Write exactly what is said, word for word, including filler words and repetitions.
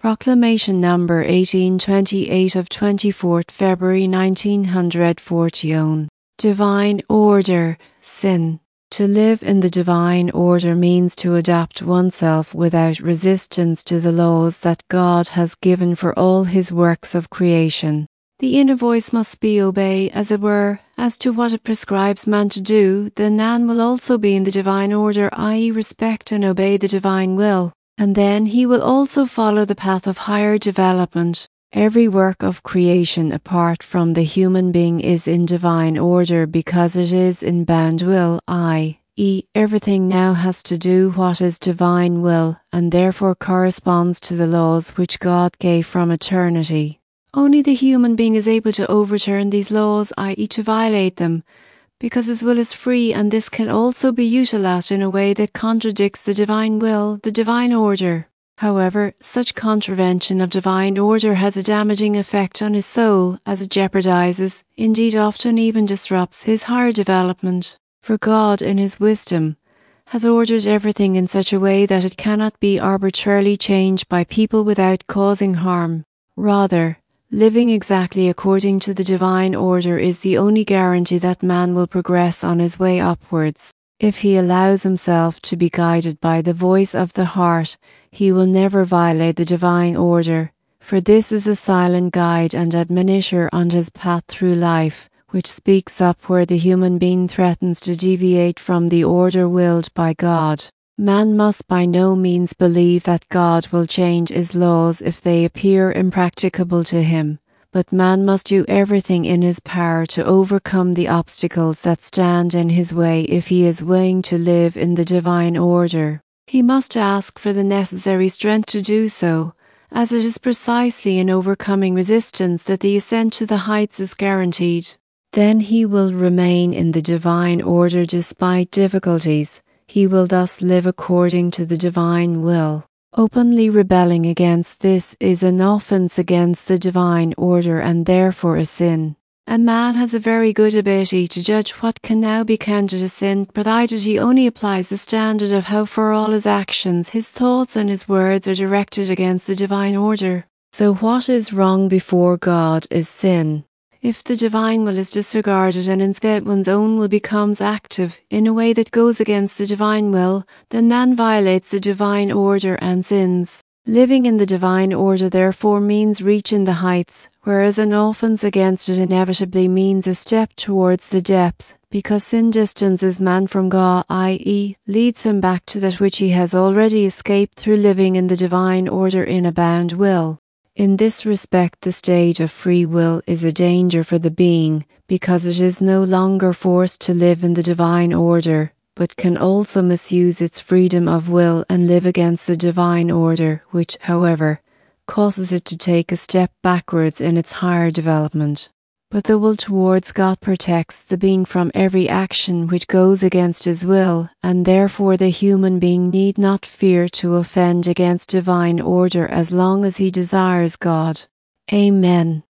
Proclamation number eighteen twenty-eight of twenty-fourth February nineteen forty. Divine Order, Sin. To live in the divine order means to adapt oneself without resistance to the laws that God has given for all his works of creation. The inner voice must be obeyed, as it were, as to what it prescribes man to do. The man will also be in the divine order, that is respect and obey the divine will. And then he will also follow the path of higher development. Every work of creation apart from the human being is in divine order because it is in bound will, that is, everything now has to do what is divine will and therefore corresponds to the laws which God gave from eternity. Only the human being is able to overturn these laws, that is to violate them, because his will is free, and this can also be utilized in a way that contradicts the divine will, the divine order. However, such contravention of divine order has a damaging effect on his soul, as it jeopardizes, indeed often even disrupts, his higher development. For God, in his wisdom, has ordered everything in such a way that it cannot be arbitrarily changed by people without causing harm. Rather, living exactly according to the divine order is the only guarantee that man will progress on his way upwards. If he allows himself to be guided by the voice of the heart, he will never violate the divine order, for this is a silent guide and admonisher on his path through life, which speaks up where the human being threatens to deviate from the order willed by God. Man must by no means believe that God will change his laws if they appear impracticable to him, but man must do everything in his power to overcome the obstacles that stand in his way if he is willing to live in the divine order. He must ask for the necessary strength to do so, as it is precisely in overcoming resistance that the ascent to the heights is guaranteed. Then he will remain in the divine order despite difficulties. He will thus live according to the divine will. Openly rebelling against this is an offense against the divine order and therefore a sin. A man has a very good ability to judge what can now be counted a sin, provided he only applies the standard of how far all his actions, his thoughts and his words are directed against the divine order. So what is wrong before God is sin. If the divine will is disregarded and instead one's own will becomes active in a way that goes against the divine will, then man violates the divine order and sins. Living in the divine order therefore means reaching the heights, whereas an offense against it inevitably means a step towards the depths, because sin distances man from God, that is, leads him back to that which he has already escaped through living in the divine order in a bound will. In this respect, the state of free will is a danger for the being, because it is no longer forced to live in the divine order, but can also misuse its freedom of will and live against the divine order, which, however, causes it to take a step backwards in its higher development. But the will towards God protects the being from every action which goes against his will, and therefore the human being need not fear to offend against divine order as long as he desires God. Amen.